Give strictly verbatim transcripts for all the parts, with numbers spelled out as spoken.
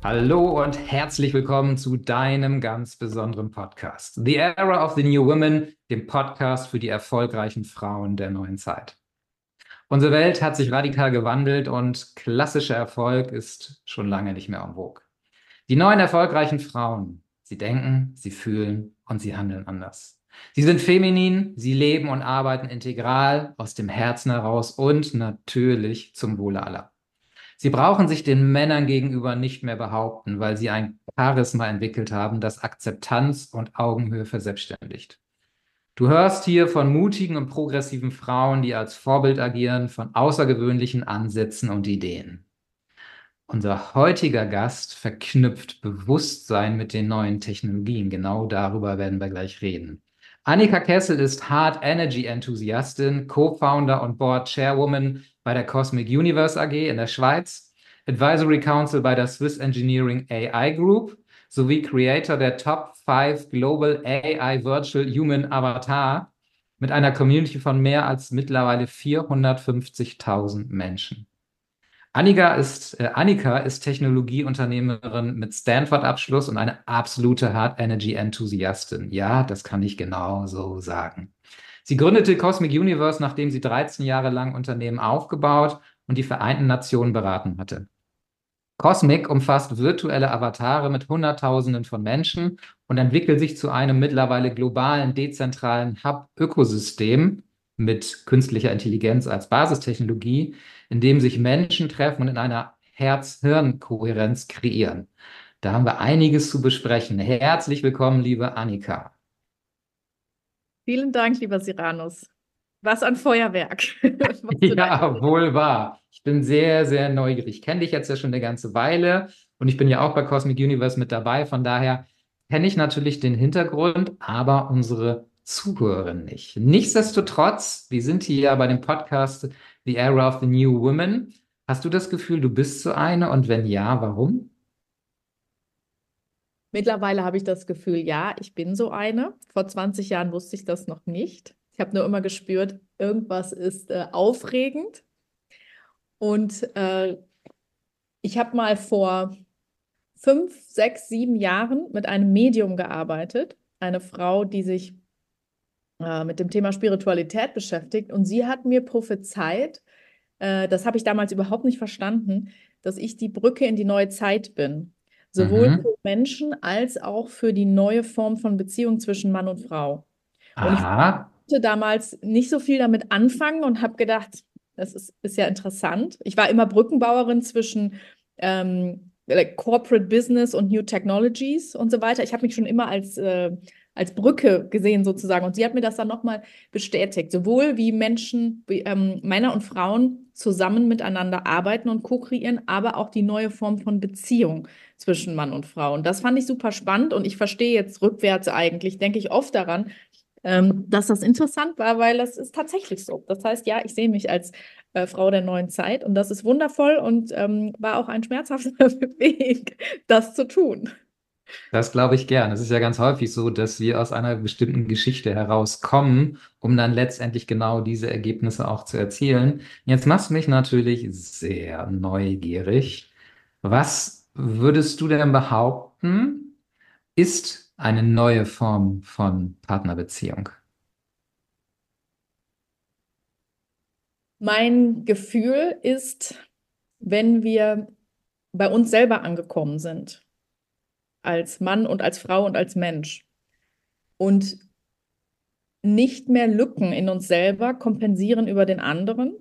Hallo und herzlich willkommen zu deinem ganz besonderen Podcast, The Era of the New Women, dem Podcast für die erfolgreichen Frauen der neuen Zeit. Unsere Welt hat sich radikal gewandelt und klassischer Erfolg ist schon lange nicht mehr en vogue. Die neuen erfolgreichen Frauen, sie denken, sie fühlen und sie handeln anders. Sie sind feminin, sie leben und arbeiten integral aus dem Herzen heraus und natürlich zum Wohle aller. Sie brauchen sich den Männern gegenüber nicht mehr behaupten, weil sie ein Charisma entwickelt haben, das Akzeptanz und Augenhöhe verselbstständigt. Du hörst hier von mutigen und progressiven Frauen, die als Vorbild agieren, von außergewöhnlichen Ansätzen und Ideen. Unser heutiger Gast verknüpft Bewusstsein mit den neuen Technologien. Genau darüber werden wir gleich reden. Annika Kessel ist Hard Energy Enthusiastin, Co-Founder und Board Chairwoman bei der Cosmic Universe A G in der Schweiz, Advisory Council bei der Swiss Engineering A I Group sowie Creator der Top fünf Global A I Virtual Human Avatar mit einer Community von mehr als mittlerweile vierhundertfünfzigtausend Menschen. Annika ist, äh, Annika ist Technologieunternehmerin mit Stanford-Abschluss und eine absolute Hard Energy-Enthusiastin. Ja, das kann ich genau so sagen. Sie gründete Cosmic Universe, nachdem sie dreizehn Jahre lang Unternehmen aufgebaut und die Vereinten Nationen beraten hatte. Cosmic umfasst virtuelle Avatare mit Hunderttausenden von Menschen und entwickelt sich zu einem mittlerweile globalen, dezentralen Hub-Ökosystem mit künstlicher Intelligenz als Basistechnologie, in dem sich Menschen treffen und in einer Herz-Hirn-Kohärenz kreieren. Da haben wir einiges zu besprechen. Herzlich willkommen, liebe Annika. Vielen Dank, lieber Siranus. Was ein Feuerwerk, was du da Ja, erzählst. wohl wahr. Ich bin sehr, sehr neugierig. Ich kenne dich jetzt ja schon eine ganze Weile und ich bin ja auch bei Cosmic Universe mit dabei. Von daher kenne ich natürlich den Hintergrund, aber unsere Zuhörer nicht. Nichtsdestotrotz, wir sind hier ja bei dem Podcast The Era of the New Women. Hast du das Gefühl, du bist so eine? Und wenn ja, warum? Mittlerweile habe ich das Gefühl, ja, ich bin so eine. Vor zwanzig Jahren wusste ich das noch nicht. Ich habe nur immer gespürt, irgendwas ist äh, aufregend. Und äh, ich habe mal vor fünf, sechs, sieben Jahren mit einem Medium gearbeitet. Eine Frau, die sich äh, mit dem Thema Spiritualität beschäftigt. Und sie hat mir prophezeit, äh, das habe ich damals überhaupt nicht verstanden, dass ich die Brücke in die neue Zeit bin. Sowohl Mhm. für Menschen als auch für die neue Form von Beziehung zwischen Mann und Frau. Und ich Aha. konnte damals nicht so viel damit anfangen und habe gedacht, das ist, ist ja interessant. Ich war immer Brückenbauerin zwischen ähm, like Corporate Business und New Technologies und so weiter. Ich habe mich schon immer als, äh, als Brücke gesehen sozusagen. Und sie hat mir das dann nochmal bestätigt, sowohl wie Menschen, wie, ähm, Männer und Frauen zusammen miteinander arbeiten und ko-kreieren, aber auch die neue Form von Beziehung zwischen Mann und Frau. Und das fand ich super spannend und ich verstehe jetzt rückwärts eigentlich, denke ich oft daran, ähm, dass das interessant war, weil das ist tatsächlich so. Das heißt, ja, ich sehe mich als äh, Frau der neuen Zeit und das ist wundervoll und ähm, war auch ein schmerzhafter Weg, das zu tun. Das glaube ich gern. Es ist ja ganz häufig so, dass wir aus einer bestimmten Geschichte herauskommen, um dann letztendlich genau diese Ergebnisse auch zu erzielen. Jetzt machst du mich natürlich sehr neugierig. Was würdest du denn behaupten, ist eine neue Form von Partnerbeziehung? Mein Gefühl ist, wenn wir bei uns selber angekommen sind, als Mann und als Frau und als Mensch und nicht mehr Lücken in uns selber kompensieren über den anderen.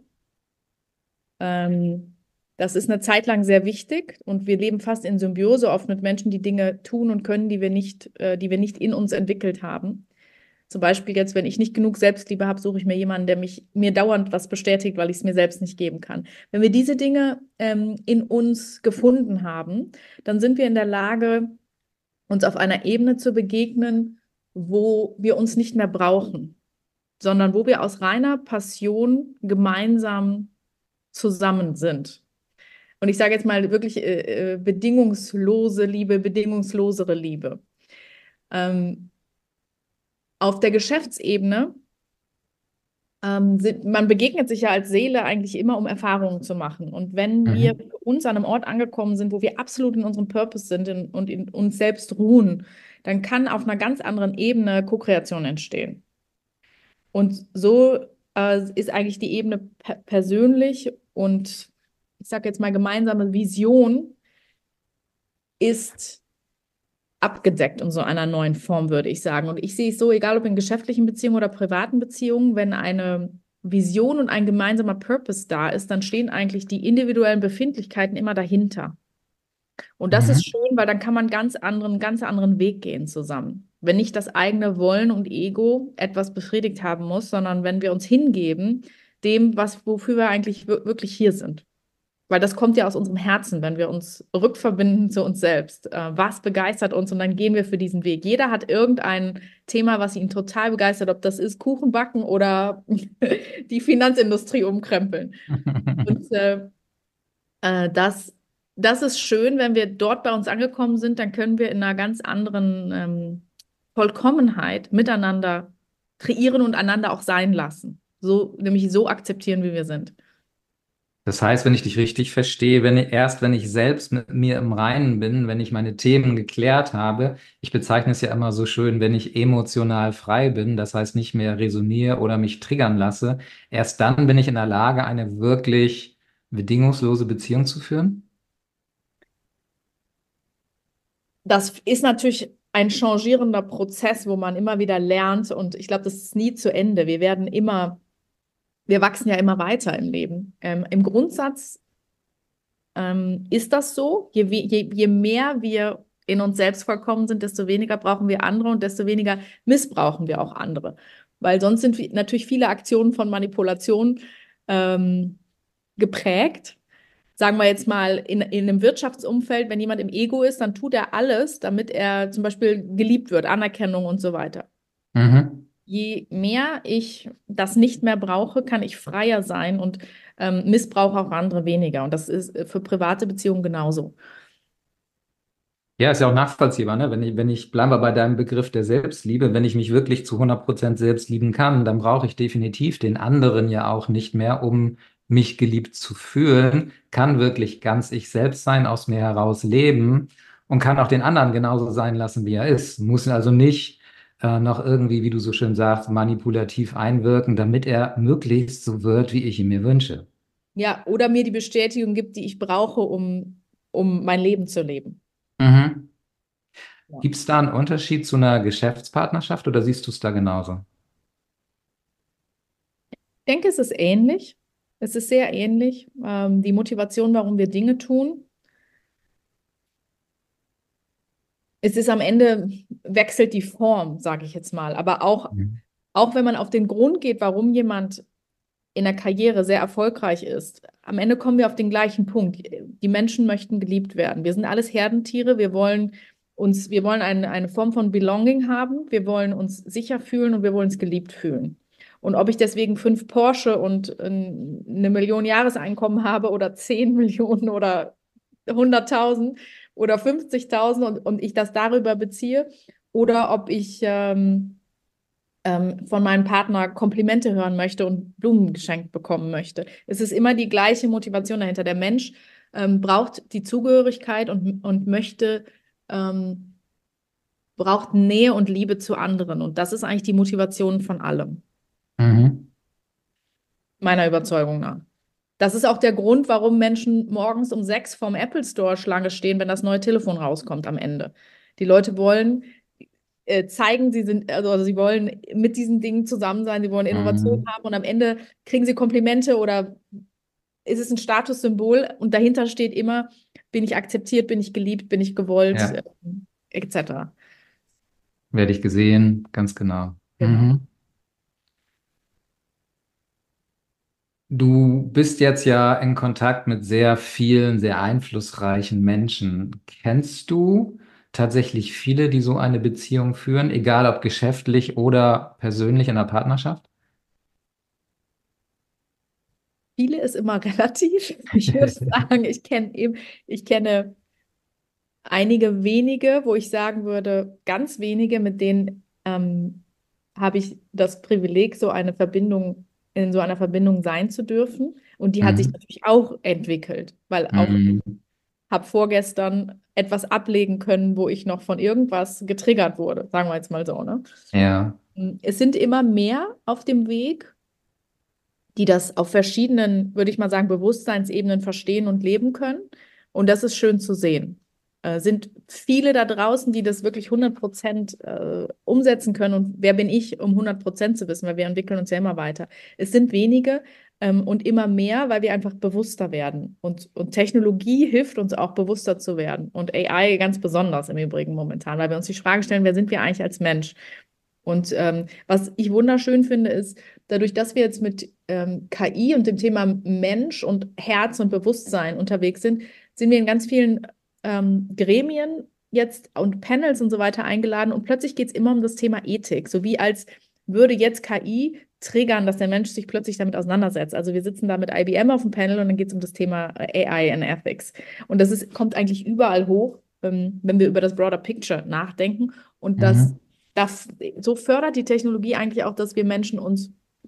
Ähm, Das ist eine Zeit lang sehr wichtig und wir leben fast in Symbiose oft mit Menschen, die Dinge tun und können, die wir nicht, äh, die wir nicht in uns entwickelt haben. Zum Beispiel jetzt, wenn ich nicht genug Selbstliebe habe, suche ich mir jemanden, der mich mir dauernd was bestätigt, weil ich es mir selbst nicht geben kann. Wenn wir diese Dinge ähm, in uns gefunden haben, dann sind wir in der Lage, uns auf einer Ebene zu begegnen, wo wir uns nicht mehr brauchen, sondern wo wir aus reiner Passion gemeinsam zusammen sind. Und ich sage jetzt mal wirklich äh, äh, bedingungslose Liebe, bedingungslosere Liebe. Ähm, auf der Geschäftsebene ähm, sind, man begegnet sich ja als Seele eigentlich immer, um Erfahrungen zu machen. Und wenn wir Mhm. für uns an einem Ort angekommen sind, wo wir absolut in unserem Purpose sind in, und in uns selbst ruhen, dann kann auf einer ganz anderen Ebene Co-Kreation entstehen. Und so äh, ist eigentlich die Ebene per persönlich und ich sage jetzt mal gemeinsame Vision ist abgedeckt in so einer neuen Form, würde ich sagen. Und ich sehe es so, egal ob in geschäftlichen Beziehungen oder privaten Beziehungen, wenn eine Vision und ein gemeinsamer Purpose da ist, dann stehen eigentlich die individuellen Befindlichkeiten immer dahinter. Und das ist Mhm. schön, weil dann kann man ganz anderen, ganz anderen Weg gehen zusammen. Wenn nicht das eigene Wollen und Ego etwas befriedigt haben muss, sondern wenn wir uns hingeben dem, was, wofür wir eigentlich wir- wirklich hier sind. Weil das kommt ja aus unserem Herzen, wenn wir uns rückverbinden zu uns selbst. Äh, was begeistert uns? Und dann gehen wir für diesen Weg. Jeder hat irgendein Thema, was ihn total begeistert, ob das ist Kuchen backen oder die Finanzindustrie umkrempeln. Und äh, äh, das, das ist schön, wenn wir dort bei uns angekommen sind, dann können wir in einer ganz anderen ähm, Vollkommenheit miteinander kreieren und einander auch sein lassen. So, nämlich so akzeptieren, wie wir sind. Das heißt, wenn ich dich richtig verstehe, wenn ich, erst wenn ich selbst mit mir im Reinen bin, wenn ich meine Themen geklärt habe, ich bezeichne es ja immer so schön, wenn ich emotional frei bin, das heißt nicht mehr resoniere oder mich triggern lasse, erst dann bin ich in der Lage, eine wirklich bedingungslose Beziehung zu führen. Das ist natürlich ein changierender Prozess, wo man immer wieder lernt und ich glaube, das ist nie zu Ende. Wir werden immer, wir wachsen ja immer weiter im Leben. Ähm, im Grundsatz ähm, ist das so. Je, we- je, je mehr wir in uns selbst vollkommen sind, desto weniger brauchen wir andere und desto weniger missbrauchen wir auch andere. Weil sonst sind vi- natürlich viele Aktionen von Manipulation ähm, geprägt. Sagen wir jetzt mal in, in einem Wirtschaftsumfeld, wenn jemand im Ego ist, dann tut er alles, damit er zum Beispiel geliebt wird, Anerkennung und so weiter. Mhm. Je mehr ich das nicht mehr brauche, kann ich freier sein und ähm, missbrauche auch andere weniger. Und das ist äh, für private Beziehungen genauso. Ja, ist ja auch nachvollziehbar, ne? Wenn ich, wenn ich, bleiben wir bei deinem Begriff der Selbstliebe, wenn ich mich wirklich zu hundert Prozent selbst lieben kann, dann brauche ich definitiv den anderen ja auch nicht mehr, um mich geliebt zu fühlen, kann wirklich ganz ich selbst sein, aus mir heraus leben und kann auch den anderen genauso sein lassen, wie er ist. Muss also nicht äh, noch irgendwie, wie du so schön sagst, manipulativ einwirken, damit er möglichst so wird, wie ich ihn mir wünsche. Ja, oder mir die Bestätigung gibt, die ich brauche, um, um mein Leben zu leben. Mhm. Ja. Gibt es da einen Unterschied zu einer Geschäftspartnerschaft oder siehst du es da genauso? Ich denke, es ist ähnlich. Es ist sehr ähnlich. Ähm, die Motivation, warum wir Dinge tun. Es ist am Ende, wechselt die Form, sage ich jetzt mal. Aber auch, Mhm. auch wenn man auf den Grund geht, warum jemand in der Karriere sehr erfolgreich ist, am Ende kommen wir auf den gleichen Punkt. Die Menschen möchten geliebt werden. Wir sind alles Herdentiere. Wir wollen uns, wir wollen eine, eine Form von Belonging haben. Wir wollen uns sicher fühlen und wir wollen uns geliebt fühlen. Und ob ich deswegen fünf Porsche und ähm, eine Million Jahreseinkommen habe oder zehn Millionen oder hunderttausend oder fünfzigtausend und, und ich das darüber beziehe oder ob ich ähm, ähm, von meinem Partner Komplimente hören möchte und Blumen geschenkt bekommen möchte. Es ist immer die gleiche Motivation dahinter. Der Mensch ähm, braucht die Zugehörigkeit und, und möchte, ähm, braucht Nähe und Liebe zu anderen. Und das ist eigentlich die Motivation von allem, Mhm. meiner Überzeugung nach. Das ist auch der Grund, warum Menschen morgens um sechs vorm Apple Store Schlange stehen, wenn das neue Telefon rauskommt am Ende. Die Leute wollen äh, zeigen, sie sind, also, also sie wollen mit diesen Dingen zusammen sein, sie wollen Innovation Mhm. haben und am Ende kriegen sie Komplimente oder ist es ein Statussymbol und dahinter steht immer, bin ich akzeptiert, bin ich geliebt, bin ich gewollt, äh, Ja, et cetera. werde ich gesehen, ganz genau. Genau. Mhm. Du bist jetzt ja in Kontakt mit sehr vielen, sehr einflussreichen Menschen. Kennst du tatsächlich viele, die so eine Beziehung führen, egal ob geschäftlich oder persönlich in der Partnerschaft? Viele ist immer relativ. Ich würde sagen, ich kenne eben, ich kenne einige wenige, wo ich sagen würde, ganz wenige, mit denen ähm, habe ich das Privileg, so eine Verbindung in so einer Verbindung sein zu dürfen. Und die hat sich Mhm. natürlich auch entwickelt, weil auch Mhm. habe vorgestern etwas ablegen können, wo ich noch von irgendwas getriggert wurde, sagen wir jetzt mal so, ne? Ja. Es sind immer mehr auf dem Weg, die das auf verschiedenen, würde ich mal sagen, Bewusstseinsebenen verstehen und leben können. Und das ist schön zu sehen. Äh, sind viele da draußen, die das wirklich hundert Prozent äh, umsetzen können. Und wer bin ich, um hundert Prozent zu wissen, weil wir entwickeln uns ja immer weiter. Es sind wenige ähm, und immer mehr, weil wir einfach bewusster werden. Und, und Technologie hilft uns auch, bewusster zu werden. Und A I ganz besonders im Übrigen momentan, weil wir uns die Frage stellen, wer sind wir eigentlich als Mensch? Und ähm, was ich wunderschön finde, ist, dadurch, dass wir jetzt mit ähm, K I und dem Thema Mensch und Herz und Bewusstsein unterwegs sind, sind wir in ganz vielen ähm, Gremien jetzt und Panels und so weiter eingeladen. Und plötzlich geht es immer um das Thema Ethik, so wie als würde jetzt K I triggern, dass der Mensch sich plötzlich damit auseinandersetzt. Also wir sitzen da mit I B M auf dem Panel und dann geht es um das Thema A I and Ethics. Und das ist, kommt eigentlich überall hoch, ähm, wenn wir über das Broader Picture nachdenken. Und das Mhm. das, so fördert die Technologie eigentlich auch, dass wir Menschen uns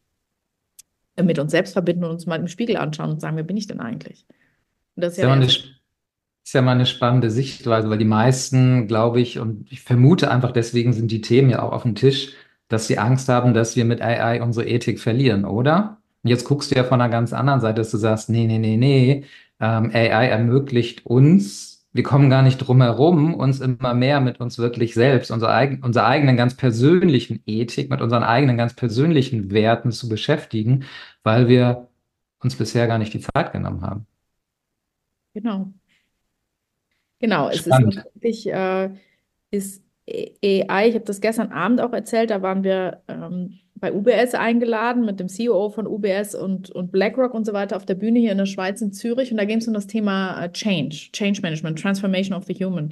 äh, mit uns selbst verbinden und uns mal im Spiegel anschauen und sagen, wer bin ich denn eigentlich? Und das ist Ist ja ja der mal eine, erste. ist ja mal eine spannende Sichtweise, weil die meisten, glaube ich, und ich vermute einfach, deswegen sind die Themen ja auch auf dem Tisch, dass sie Angst haben, dass wir mit A I unsere Ethik verlieren, oder? Und jetzt guckst du ja von einer ganz anderen Seite, dass du sagst, nee, nee, nee, nee, ähm, A I ermöglicht uns, wir kommen gar nicht drum herum, uns immer mehr mit uns wirklich selbst, unserer eigen, unserer eigenen ganz persönlichen Ethik, mit unseren eigenen ganz persönlichen Werten zu beschäftigen, weil wir uns bisher gar nicht die Zeit genommen haben. Genau. Genau, es ist Spannend. letztendlich, äh, ist A I, ich habe das gestern Abend auch erzählt, da waren wir ähm, bei U B S eingeladen mit dem C E O von U B S und, und BlackRock und so weiter auf der Bühne hier in der Schweiz in Zürich und da ging es um das Thema äh, Change, Change Management, Transformation of the Human.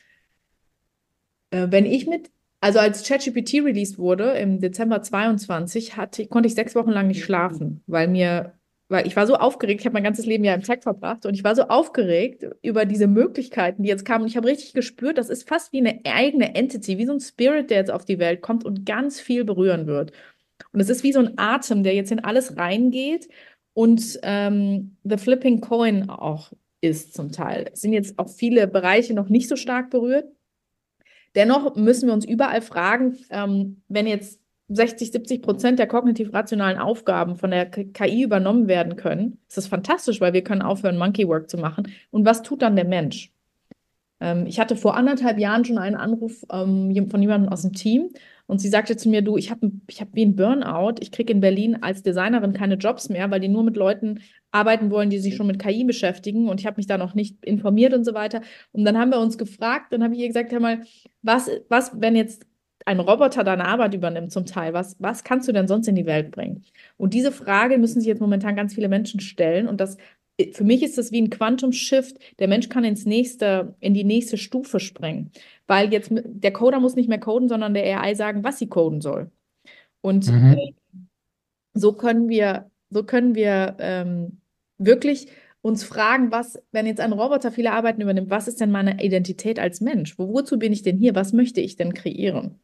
Äh, wenn ich mit, also als ChatGPT released wurde im Dezember zweiundzwanzig, hatte, konnte ich sechs Wochen lang nicht schlafen, weil mir, weil ich war so aufgeregt, ich habe mein ganzes Leben ja im Tech verbracht und ich war so aufgeregt über diese Möglichkeiten, die jetzt kamen. Und ich habe richtig gespürt, das ist fast wie eine eigene Entity, wie so ein Spirit, der jetzt auf die Welt kommt und ganz viel berühren wird. Und es ist wie so ein Atem, der jetzt in alles reingeht und ähm, The Flipping Coin auch ist zum Teil. Es sind jetzt auch viele Bereiche noch nicht so stark berührt. Dennoch müssen wir uns überall fragen, ähm, wenn jetzt sechzig, siebzig Prozent der kognitiv-rationalen Aufgaben von der K I übernommen werden können, ist das fantastisch, weil wir können aufhören, Monkey Work zu machen. Und was tut dann der Mensch? Ähm, ich hatte vor anderthalb Jahren schon einen Anruf ähm, von jemandem aus dem Team und sie sagte zu mir, du, ich habe ich hab wie ein Burnout, ich kriege in Berlin als Designerin keine Jobs mehr, weil die nur mit Leuten arbeiten wollen, die sich schon mit K I beschäftigen und ich habe mich da noch nicht informiert und so weiter. Und dann haben wir uns gefragt, dann habe ich ihr gesagt, hör mal, was, was, wenn jetzt ein Roboter deine Arbeit übernimmt zum Teil, was, was kannst du denn sonst in die Welt bringen? Und diese Frage müssen sich jetzt momentan ganz viele Menschen stellen und das für mich ist das wie ein Quantum Shift. Der Mensch kann ins nächste, in die nächste Stufe springen, weil jetzt der Coder muss nicht mehr coden, sondern der A I sagen, was sie coden soll. Und Mhm. so können wir, so können wir ähm, wirklich uns fragen, was, wenn jetzt ein Roboter viele Arbeiten übernimmt, was ist denn meine Identität als Mensch? Wo, wozu bin ich denn hier? Was möchte ich denn kreieren?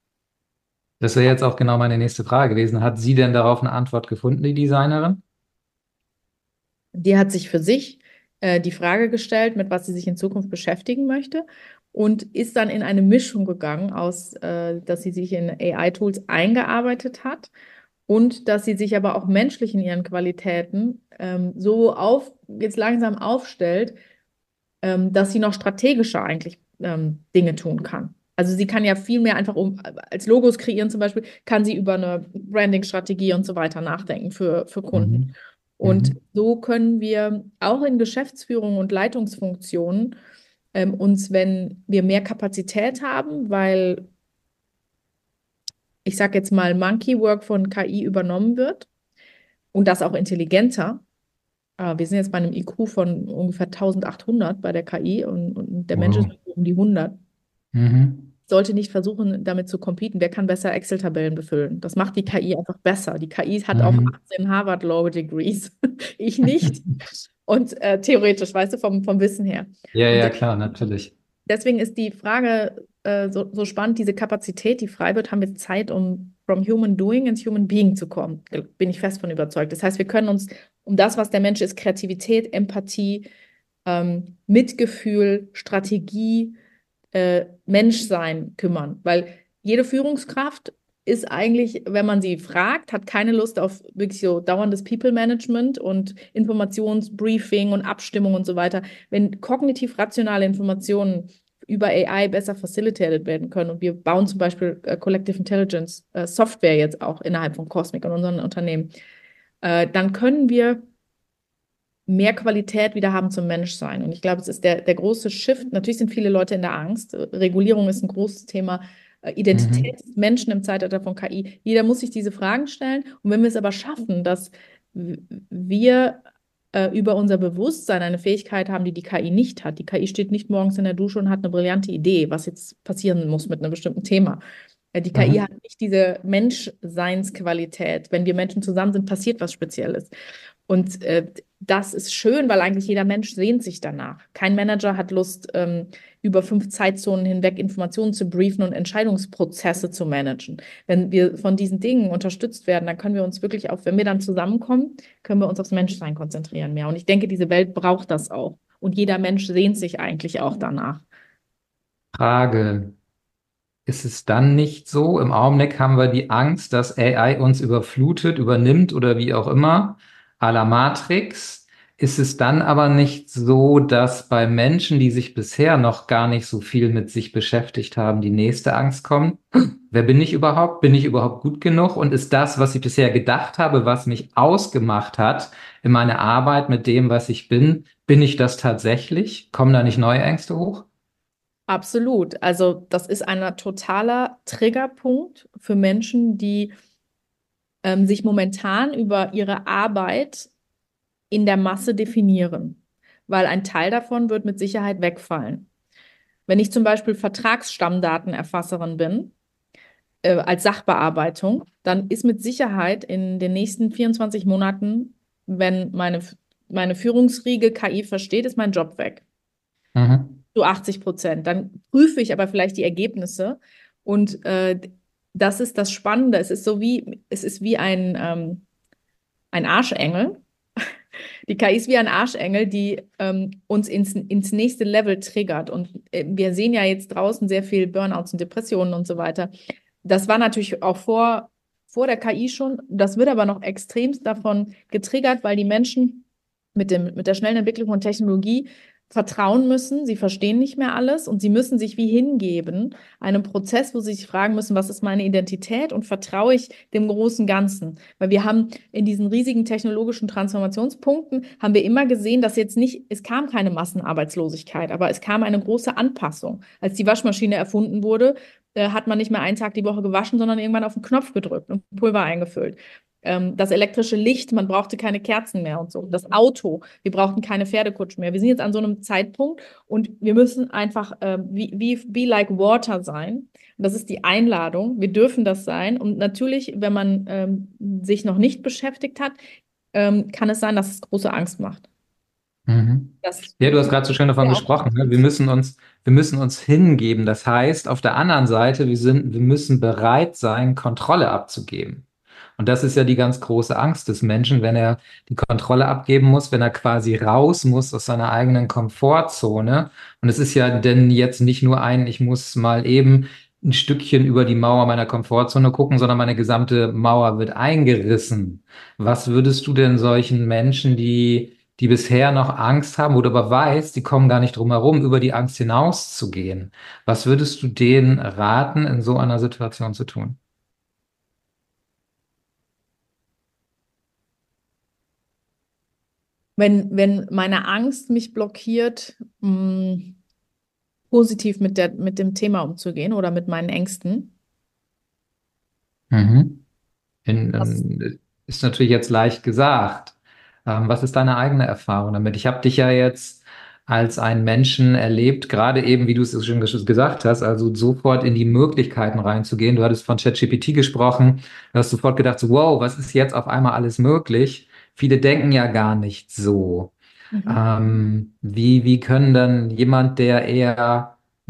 Das wäre jetzt auch genau meine nächste Frage gewesen. Hat sie denn darauf eine Antwort gefunden, die Designerin? Die hat sich für sich äh, die Frage gestellt, mit was sie sich in Zukunft beschäftigen möchte und ist dann in eine Mischung gegangen aus, äh, dass sie sich in A I-Tools eingearbeitet hat und dass sie sich aber auch menschlich in ihren Qualitäten ähm, so auf, jetzt langsam aufstellt, ähm, dass sie noch strategischer eigentlich ähm, Dinge tun kann. Also sie kann ja viel mehr einfach um, als Logos kreieren zum Beispiel, kann sie über eine Branding-Strategie und so weiter nachdenken für, für Kunden. Mhm. Und Mhm. so können wir auch in Geschäftsführung und Leitungsfunktionen ähm, uns, wenn wir mehr Kapazität haben, weil ich sage jetzt mal Monkey Work von K I übernommen wird und das auch intelligenter. Äh, wir sind jetzt bei einem I Q von ungefähr eintausendachthundert bei der K I und, und der Mensch ist Wow. um die hundert. Mhm. Sollte nicht versuchen, damit zu competen. Wer kann besser Excel-Tabellen befüllen? Das macht die K I einfach besser. Die K I hat auch Mhm. achtzehn Harvard Law Degrees. Ich nicht. Und äh, theoretisch, weißt du, vom, vom Wissen her. Ja, Und ja, klar, natürlich. deswegen ist die Frage äh, so, so spannend, diese Kapazität, die frei wird, haben wir Zeit, um from human doing ins human being zu kommen. Bin ich fest von überzeugt. Das heißt, wir können uns um das, was der Mensch ist, Kreativität, Empathie, ähm, Mitgefühl, Strategie, äh, Menschsein kümmern. Weil jede Führungskraft ist eigentlich, wenn man sie fragt, hat keine Lust auf wirklich so dauerndes People-Management und Informationsbriefing und Abstimmung und so weiter. Wenn kognitiv-rationale Informationen über A I besser facilitated werden können und wir bauen zum Beispiel äh, Collective Intelligence äh, Software jetzt auch innerhalb von Cosmic und unseren Unternehmen, äh, dann können wir mehr Qualität wieder haben zum Menschsein. Und ich glaube, es ist der, der große Shift. Natürlich sind viele Leute in der Angst. Regulierung ist ein großes Thema. Identität des Menschen im Zeitalter von K I. Jeder muss sich diese Fragen stellen. Und wenn wir es aber schaffen, dass wir äh, über unser Bewusstsein eine Fähigkeit haben, die die K I nicht hat. Die K I steht nicht morgens in der Dusche und hat eine brillante Idee, was jetzt passieren muss mit einem bestimmten Thema. Äh, die K I Mhm. hat nicht diese Menschseinsqualität. Wenn wir Menschen zusammen sind, passiert was Spezielles. Und äh, das ist schön, weil eigentlich jeder Mensch sehnt sich danach. Kein Manager hat Lust, ähm, über fünf Zeitzonen hinweg Informationen zu briefen und Entscheidungsprozesse zu managen. Wenn wir von diesen Dingen unterstützt werden, dann können wir uns wirklich auf, wenn wir dann zusammenkommen, können wir uns aufs Menschsein konzentrieren mehr. Und ich denke, diese Welt braucht das auch. Und jeder Mensch sehnt sich eigentlich auch danach. Frage. Ist es dann nicht so? Im Augenblick haben wir die Angst, dass A I uns überflutet, übernimmt oder wie auch immer, à la Matrix. Ist es dann aber nicht so, dass bei Menschen, die sich bisher noch gar nicht so viel mit sich beschäftigt haben, die nächste Angst kommt? Wer bin ich überhaupt? Bin ich überhaupt gut genug? Und ist das, was ich bisher gedacht habe, was mich ausgemacht hat in meiner Arbeit mit dem, was ich bin, bin ich das tatsächlich? Kommen da nicht neue Ängste hoch? Absolut. Also das ist ein totaler Triggerpunkt für Menschen, die ähm, sich momentan über ihre Arbeit in der Masse definieren, weil ein Teil davon wird mit Sicherheit wegfallen. Wenn ich zum Beispiel Vertragsstammdatenerfasserin bin, äh, als Sachbearbeitung, dann ist mit Sicherheit in den nächsten vierundzwanzig Monaten, wenn meine, meine Führungsriege K I versteht, ist mein Job weg. Mhm. Zu achtzig Prozent. Dann prüfe ich aber vielleicht die Ergebnisse und äh, das ist das Spannende. Es ist so wie, es ist wie ein, ähm, ein Arschengel. Die K I ist wie ein Arschengel, die ähm, uns ins, ins nächste Level triggert. Und äh, wir sehen ja jetzt draußen sehr viel Burnouts und Depressionen und so weiter. Das war natürlich auch vor, vor der K I schon. Das wird aber noch extremst davon getriggert, weil die Menschen mit dem, mit der schnellen Entwicklung von Technologie vertrauen müssen, sie verstehen nicht mehr alles und sie müssen sich wie hingeben, einem Prozess, wo sie sich fragen müssen, was ist meine Identität und vertraue ich dem großen Ganzen? Weil wir haben in diesen riesigen technologischen Transformationspunkten, haben wir immer gesehen, dass jetzt nicht, es kam keine Massenarbeitslosigkeit, aber es kam eine große Anpassung. Als die Waschmaschine erfunden wurde, äh, hat man nicht mehr einen Tag die Woche gewaschen, sondern irgendwann auf den Knopf gedrückt und Pulver eingefüllt. Das elektrische Licht, man brauchte keine Kerzen mehr und so. Das Auto, wir brauchten keine Pferdekutschen mehr. Wir sind jetzt an so einem Zeitpunkt und wir müssen einfach äh, wie, wie be like water sein. Und das ist die Einladung. Wir dürfen das sein. Und natürlich, wenn man ähm, sich noch nicht beschäftigt hat, ähm, kann es sein, dass es große Angst macht. Mhm. Das Ja, du hast gerade so schön davon ja auch gesprochen, ne? Wir müssen uns, wir müssen uns hingeben. Das heißt, auf der anderen Seite, wir sind, wir müssen bereit sein, Kontrolle abzugeben. Und das ist ja die ganz große Angst des Menschen, wenn er die Kontrolle abgeben muss, wenn er quasi raus muss aus seiner eigenen Komfortzone. Und es ist ja denn jetzt nicht nur ein, ich muss mal eben ein Stückchen über die Mauer meiner Komfortzone gucken, sondern meine gesamte Mauer wird eingerissen. Was würdest du denn solchen Menschen, die die bisher noch Angst haben, wo du aber weißt, die kommen gar nicht drum herum, über die Angst hinauszugehen. Was würdest du denen raten, in so einer Situation zu tun? Wenn, wenn meine Angst mich blockiert, mh, positiv mit der, mit dem Thema umzugehen oder mit meinen Ängsten. Mhm. In, Das, in, ist natürlich jetzt leicht gesagt. Ähm, was ist deine eigene Erfahrung damit? Ich habe dich ja jetzt als einen Menschen erlebt, gerade eben, wie du es schon ges- gesagt hast, also sofort in die Möglichkeiten reinzugehen. Du hattest von ChatGPT gesprochen, du hast sofort gedacht, so, wow, was ist jetzt auf einmal alles möglich? Viele denken ja gar nicht so. mhm. Ähm, wie, wie können dann jemand, der eher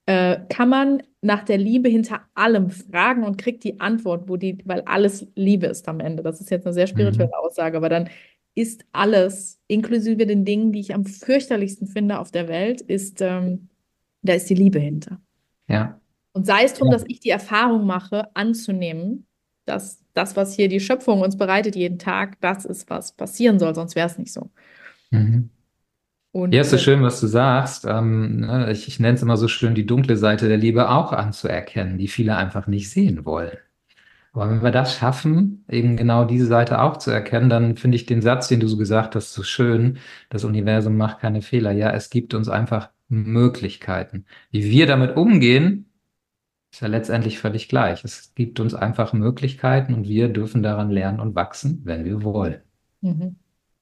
äh, kann man nach der Liebe hinter allem fragen und kriegt die Antwort, wo die, weil alles Liebe ist am Ende. Das ist jetzt eine sehr Mhm. spirituelle Aussage, aber dann ist alles, inklusive den Dingen, die ich am fürchterlichsten finde auf der Welt, ist, ähm, da ist die Liebe hinter. Ja. Und sei es darum, Ja. dass ich die Erfahrung mache, anzunehmen, dass das, was hier die Schöpfung uns bereitet jeden Tag, das ist, was passieren soll, sonst wäre es nicht so. Mhm. Ja, Und ist so äh, schön, was du sagst. Ähm, ne, ich ich nenne es immer so schön, die dunkle Seite der Liebe auch anzuerkennen, die viele einfach nicht sehen wollen. Aber wenn wir das schaffen, eben genau diese Seite auch zu erkennen, dann finde ich den Satz, den du so gesagt hast, so schön. Das Universum macht keine Fehler. Ja, es gibt uns einfach Möglichkeiten. Wie wir damit umgehen, ist ja letztendlich völlig gleich. Es gibt uns einfach Möglichkeiten und wir dürfen daran lernen und wachsen, wenn wir wollen. mhm.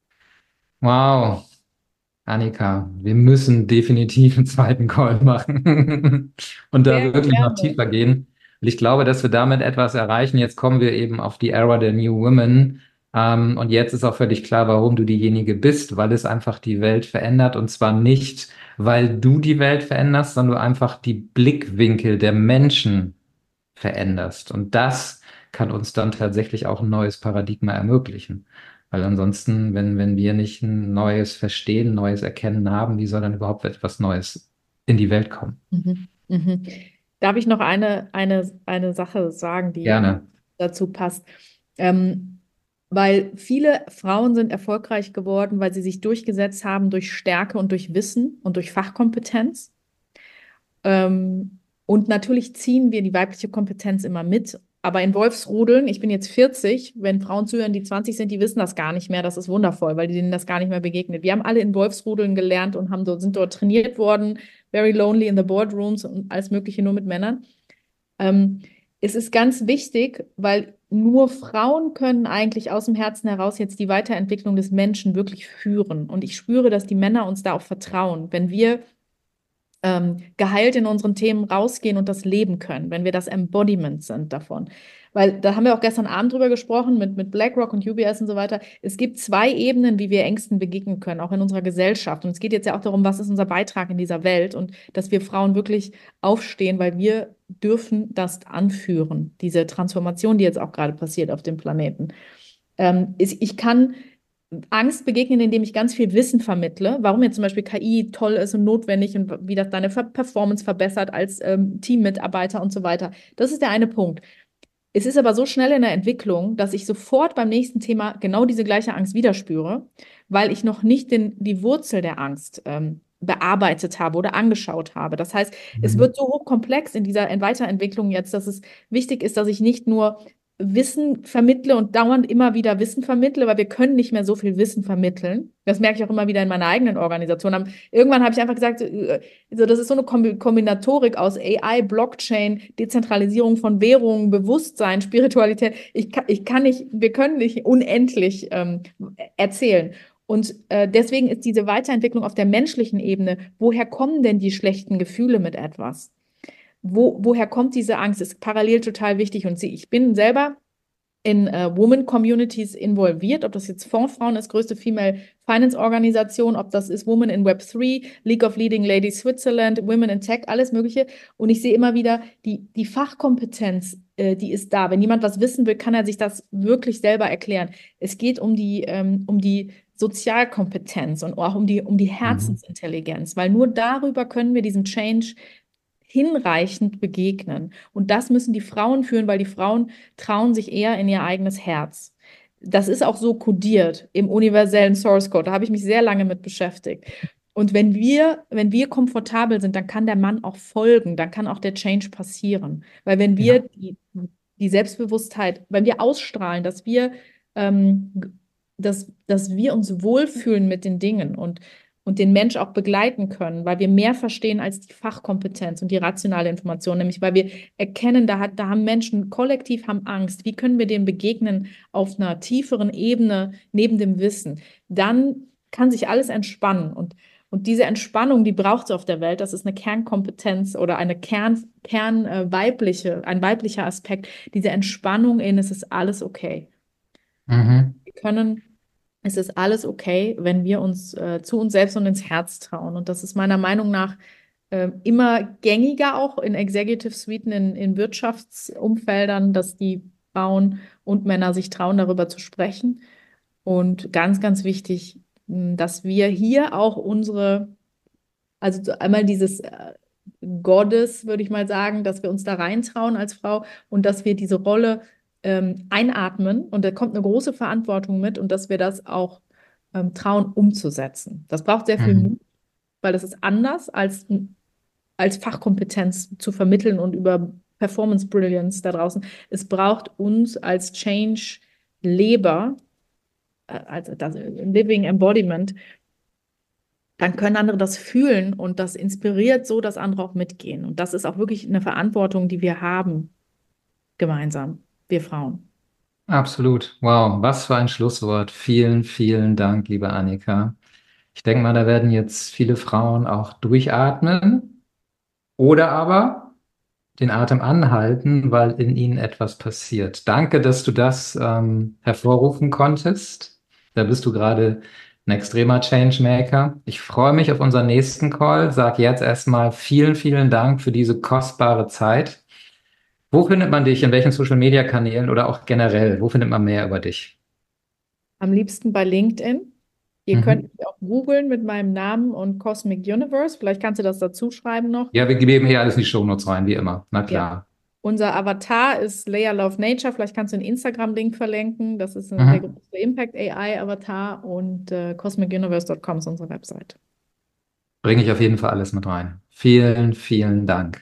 Wow. Annika, wir müssen definitiv einen zweiten Call machen und da Sehr wirklich noch gerne. tiefer gehen. Und ich glaube, dass wir damit etwas erreichen. Jetzt kommen wir eben auf die Era der New Women. Ähm, und jetzt ist auch völlig klar, warum du diejenige bist, weil es einfach die Welt verändert. Und zwar nicht, weil du die Welt veränderst, sondern du einfach die Blickwinkel der Menschen veränderst. Und das kann uns dann tatsächlich auch ein neues Paradigma ermöglichen. Weil ansonsten, wenn, wenn wir nicht ein neues Verstehen, neues Erkennen haben, wie soll dann überhaupt etwas Neues in die Welt kommen? Mhm. Mhm. Darf ich noch eine, eine, eine Sache sagen, die, die Gerne. dazu passt? Ähm, weil viele Frauen sind erfolgreich geworden, weil sie sich durchgesetzt haben durch Stärke und durch Wissen und durch Fachkompetenz. Ähm, und natürlich ziehen wir die weibliche Kompetenz immer mit. Aber in Wolfsrudeln, ich bin jetzt vierzig, wenn Frauen zuhören, die zwanzig sind, die wissen das gar nicht mehr. Das ist wundervoll, weil denen das gar nicht mehr begegnet. Wir haben alle in Wolfsrudeln gelernt und haben dort, sind dort trainiert worden, very lonely in the boardrooms und alles Mögliche nur mit Männern. Ähm, Es ist ganz wichtig, weil nur Frauen können eigentlich aus dem Herzen heraus jetzt die Weiterentwicklung des Menschen wirklich führen. Und ich spüre, dass die Männer uns da auch vertrauen. Wenn wir ähm, geheilt in unseren Themen rausgehen und das leben können, wenn wir das Embodiment sind davon. Weil da haben wir auch gestern Abend drüber gesprochen mit, mit BlackRock und U B S und so weiter. Es gibt zwei Ebenen, wie wir Ängsten begegnen können, auch in unserer Gesellschaft. Und es geht jetzt ja auch darum, was ist unser Beitrag in dieser Welt und dass wir Frauen wirklich aufstehen, weil wir dürfen das anführen, diese Transformation, die jetzt auch gerade passiert auf dem Planeten. Ähm, ist, ich kann Angst begegnen, indem ich ganz viel Wissen vermittle, warum jetzt zum Beispiel K I toll ist und notwendig und wie das deine Ver- Performance verbessert als ähm, Teammitarbeiter und so weiter. Das ist der eine Punkt. Es ist aber so schnell in der Entwicklung, dass ich sofort beim nächsten Thema genau diese gleiche Angst wieder spüre, weil ich noch nicht den, die Wurzel der Angst ähm, bearbeitet habe oder angeschaut habe. Das heißt, es Mhm. wird so hochkomplex in dieser Weiterentwicklung jetzt, dass es wichtig ist, dass ich nicht nur Wissen vermittle und dauernd immer wieder Wissen vermittle, weil wir können nicht mehr so viel Wissen vermitteln. Das merke ich auch immer wieder in meiner eigenen Organisation. Am- Irgendwann habe ich einfach gesagt, äh, also das ist so eine Kombi- Kombinatorik aus A I, Blockchain, Dezentralisierung von Währungen, Bewusstsein, Spiritualität. Ich kann, ich kann nicht, wir können nicht unendlich ähm, erzählen. Und äh, deswegen ist diese Weiterentwicklung auf der menschlichen Ebene, woher kommen denn die schlechten Gefühle mit etwas? Wo, woher kommt diese Angst? Ist parallel total wichtig. Und sie, ich bin selber in äh, Women-Communities involviert, ob das jetzt Fondsfrauen ist, größte Female Finance-Organisation, ob das ist Women in Web drei, League of Leading Ladies Switzerland, Women in Tech, alles Mögliche. Und ich sehe immer wieder, die, die Fachkompetenz, äh, die ist da. Wenn jemand was wissen will, kann er sich das wirklich selber erklären. Es geht um die, ähm, um die Sozialkompetenz und auch um die, um die Mhm. Herzensintelligenz, weil nur darüber können wir diesem Change hinreichend begegnen. Und das müssen die Frauen führen, weil die Frauen trauen sich eher in ihr eigenes Herz. Das ist auch so kodiert im universellen Source Code. Da habe ich mich sehr lange mit beschäftigt. Und wenn wir, wenn wir komfortabel sind, dann kann der Mann auch folgen, dann kann auch der Change passieren. Weil wenn wir Ja. die, die Selbstbewusstheit, wenn wir ausstrahlen, dass wir, ähm, dass, dass wir uns wohlfühlen mit den Dingen und und den Mensch auch begleiten können, weil wir mehr verstehen als die Fachkompetenz und die rationale Information, nämlich weil wir erkennen, da, hat, da haben Menschen kollektiv haben Angst. Wie können wir dem begegnen auf einer tieferen Ebene neben dem Wissen? Dann kann sich alles entspannen und und diese Entspannung, die braucht es auf der Welt. Das ist eine Kernkompetenz oder eine Kern, Kern äh, weibliche, ein weiblicher Aspekt. Diese Entspannung in, es ist alles okay. Mhm. Wir können es ist alles okay, wenn wir uns äh, zu uns selbst und ins Herz trauen. Und das ist meiner Meinung nach äh, immer gängiger auch in Executive Suiten, in, in Wirtschaftsumfeldern, dass die Frauen und Männer sich trauen, darüber zu sprechen. Und ganz, ganz wichtig, mh, dass wir hier auch unsere, also so einmal dieses äh, Gottes, würde ich mal sagen, dass wir uns da reintrauen als Frau und dass wir diese Rolle ähm, einatmen und da kommt eine große Verantwortung mit und dass wir das auch ähm, trauen umzusetzen. Das braucht sehr viel Mhm. Mut, weil das ist anders als, als Fachkompetenz zu vermitteln und über Performance Brilliance da draußen. Es braucht uns als Change-Leber, äh, also das Living Embodiment, dann können andere das fühlen und das inspiriert so, dass andere auch mitgehen. Und das ist auch wirklich eine Verantwortung, die wir haben, gemeinsam, wir Frauen. Absolut. Wow, was für ein Schlusswort. Vielen, vielen Dank, liebe Annika. Ich denke mal, da werden jetzt viele Frauen auch durchatmen oder aber den Atem anhalten, weil in ihnen etwas passiert. Danke, dass du das ähm, hervorrufen konntest. Da bist du gerade ein extremer Changemaker. Ich freue mich auf unseren nächsten Call. Sag jetzt erstmal vielen, vielen Dank für diese kostbare Zeit. Wo findet man dich? In welchen Social-Media-Kanälen oder auch generell? Wo findet man mehr über dich? Am liebsten bei LinkedIn. Ihr könnt Mhm. mich auch googeln mit meinem Namen und Cosmic Universe. Vielleicht kannst du das dazu schreiben noch. Ja, wir geben hier alles in die Shownotes rein, wie immer. Na Ja. klar. Unser Avatar ist Leia Love Nature. Vielleicht kannst du einen Instagram-Link verlinken. Das ist äh, der Mhm. große Impact A I-Avatar und äh, cosmic universe Punkt com ist unsere Website. Bringe ich auf jeden Fall alles mit rein. Vielen, vielen Dank.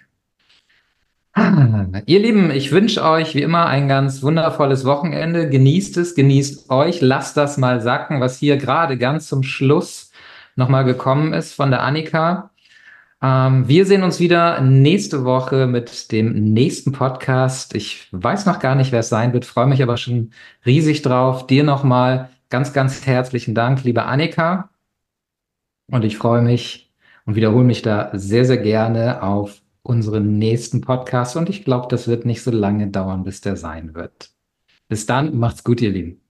Ah, ihr Lieben, ich wünsche euch wie immer ein ganz wundervolles Wochenende. Genießt es, genießt euch. Lasst das mal sacken, was hier gerade ganz zum Schluss nochmal gekommen ist von der Annika. Ähm, wir sehen uns wieder nächste Woche mit dem nächsten Podcast. Ich weiß noch gar nicht, wer es sein wird, freue mich aber schon riesig drauf. Dir nochmal ganz, ganz herzlichen Dank, liebe Annika. Und ich freue mich und wiederhole mich da sehr, sehr gerne auf unseren nächsten Podcast. Und ich glaube, das wird nicht so lange dauern, bis der sein wird. Bis dann, macht's gut, ihr Lieben.